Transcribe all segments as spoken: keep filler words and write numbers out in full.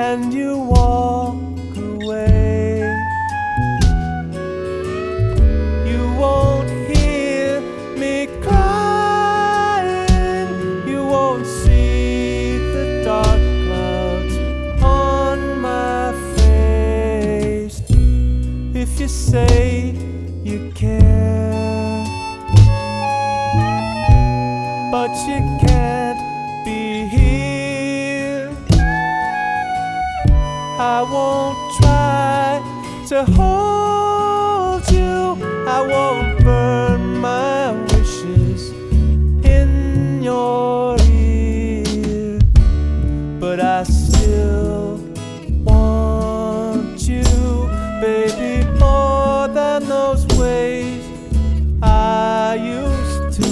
and you walk away. You won't hear me crying, you won't see the dark clouds on my face. If you say you care, but you can't be here, I won't try to hold you, I won't burn my wishes in your ear, but I still want you, baby, more than those ways I used to.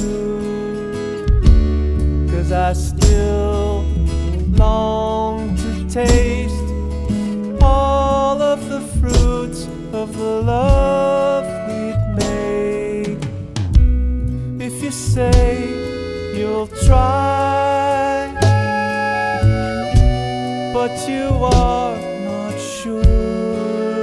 'Cause I still long to taste all of the fruits of the love we'd made. If you say you'll try, but you are not sure,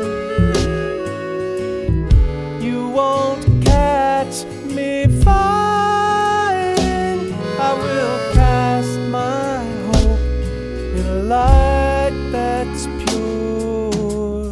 you won't catch me flying. I will cast my hope in a light that's pure.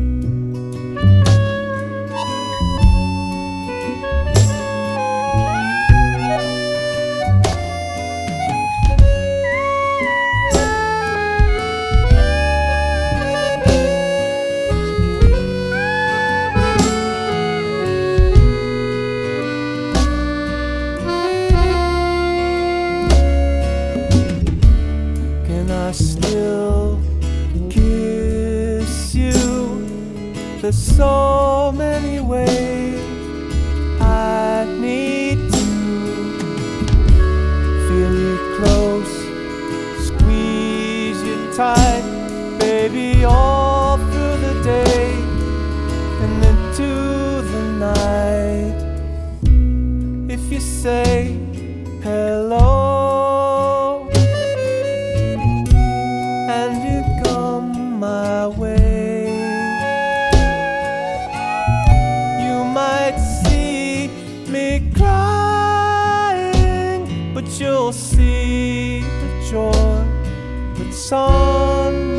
Can I still kiss you? There's so many ways I need to feel you close, squeeze you tight, baby, all through the day and into the night. If you say hello and you come my way, you might see me crying, but you'll see the joy that's on